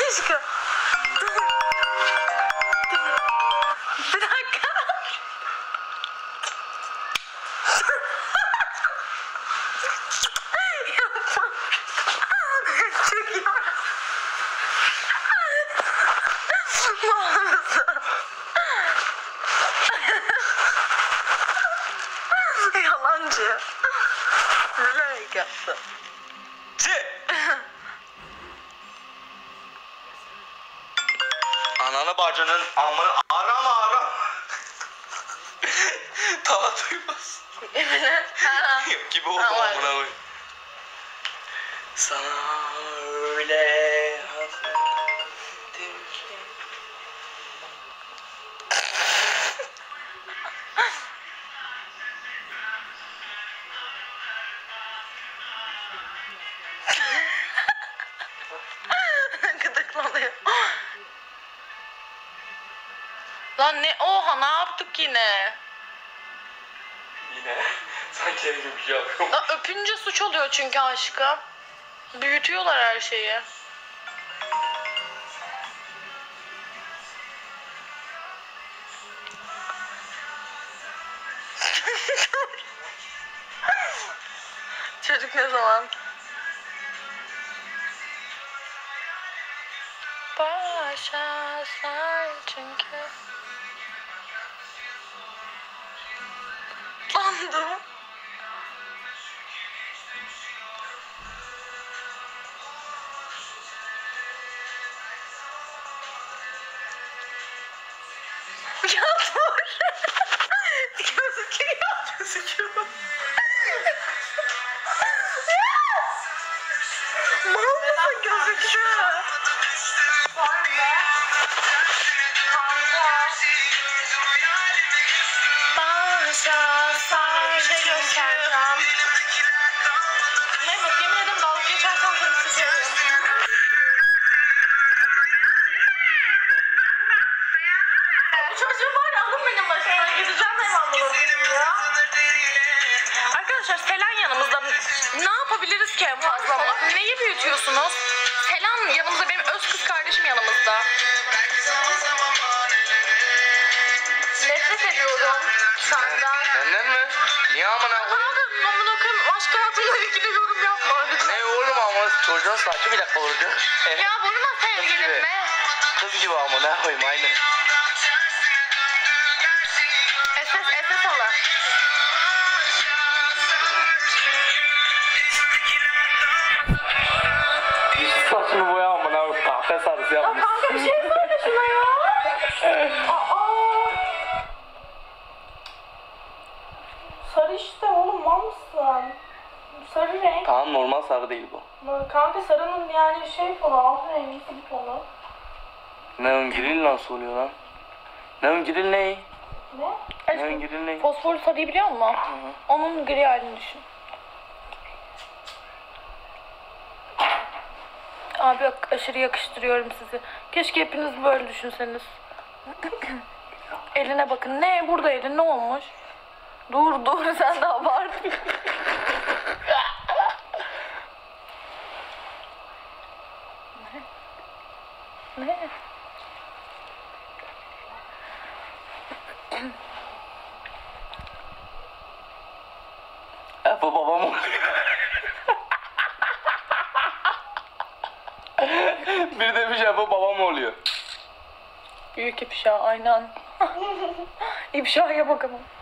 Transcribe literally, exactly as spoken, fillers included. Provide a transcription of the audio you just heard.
aşkım. Bir dakika. Yapma. Çekiyorum. Mal mısın? Yalancı. Bilerek yaptı. Ananı bacının amını arama arama. Daha duymaz. Emine. Ha. Yok gibi oldu Ha, var. amına koyayım. Sana öyle hasretim ki. Gıdıklanıyor. Lan ne oha ne yaptık yine? Yine sanki evde bir şey yapıyorum. Lan öpünce suç oluyor çünkü aşkım. Büyütüyorlar her şeyi. Çocuk ne zaman? Başa sar çünkü. Lan dur. Ya dur. Gözüküyor. Gözüküyor. Mal mısın gözüküyor? Başa sar şey göstereceğim. Mehmet yemin ederim dalga geçersen seni sıkıyorum. Çocuğum var ya alın benim başıma gideceğim eyvallah ya. Arkadaşlar Selen yanımızda. Ne yapabiliriz ki en fazla ama? Neyi büyütüyorsunuz? Selen yanımızda, benim öz kız kardeşim yanımızda. Nefret ediyorum senden. Benden mi? Niye amına koyayım? Abi amına koyayım aşk hayatımla ilgili yorum yapma lütfen. Ne oğlum ama çocuğun saçı bir dakika olacak. Ya vurma sevgilimle. Kız gibi ama ne koyayım aynı. S S S S alın. Saçını boya amına koyayım. Kahve sarısı Ya yapmış. kanka bir şey söyle şuna ya. Aa. Sarı işte oğlum mal mısın? Sarı renk. Tamam normal sarı değil bu. Kanka sarının yani şey falan altın rengisi bir tonu. Neon grill nasıl oluyor lan? Neon grill ne? Ne? Neon grill ne? Fosforlu sarıyı biliyor musun? Hı hı. Onun gri halini düşün. Abi bak aşırı yakıştırıyorum sizi. Keşke hepiniz böyle düşünseniz. Eline bakın. Ne? Burada elin ne olmuş? Dur dur sen de abart. Ne? Ne? Efe babam oluyor. Bir demiş Efe babam oluyor. Büyük ifşa aynen. İfşaya bakalım.